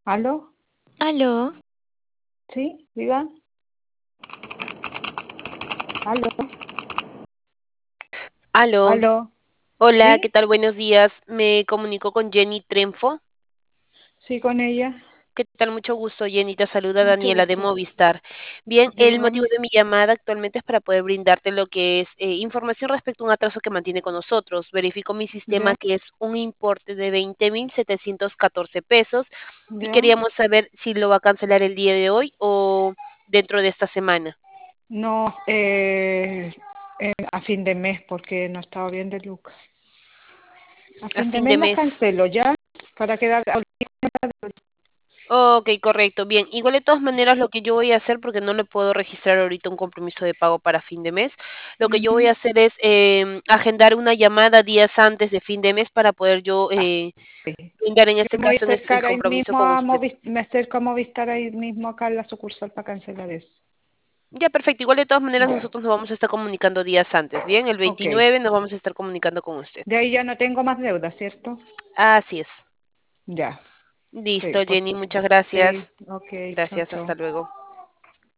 ¿Aló? Aló, ¿Sí? ¿Diga? ¿Aló? aló. ¿Aló? Hola, ¿qué ¿Sí? tal? Buenos días. Me comunico con Jenny Trenfo. Sí, con ella. ¿Qué tal? Mucho gusto, Jenny. Te saluda Mucho Daniela de gusto. Movistar. Bien, el motivo Dígame. de mi llamada actualmente es para poder brindarte lo que es información respecto a un atraso que mantiene con nosotros. Verifico mi sistema ¿Ya? que es un importe de 20.714 pesos y ¿Ya? queríamos saber si lo va a cancelar el día de hoy o dentro de esta semana. No, a fin de mes porque no estaba bien de Lucas. A A fin de fin mes de las mes. cancelo, ¿ya? Para quedar... Ok, correcto, bien. Igual de todas maneras lo que yo voy a hacer, porque no le puedo registrar ahorita un compromiso de pago para fin de mes, lo que yo voy a Ujú. hacer es agendar una llamada días antes de fin de mes para poder yo Sí. brindar en Yo este me voy a caso el acercar ahí compromiso mismo con usted. Me acerco a Movistar ahí mismo acá en la sucursal para cancelar eso. Ya, perfecto. Igual de todas maneras Ya, nosotros nos vamos a estar comunicando días antes, ¿bien? El ok. 29 nos vamos a estar comunicando con usted. De ahí ya no tengo más deuda, ¿cierto? Así es. Ya, sí, Listo, por Jenny, muchas favor. Sí, gracias. ok, chao, Gracias, hasta chao. luego.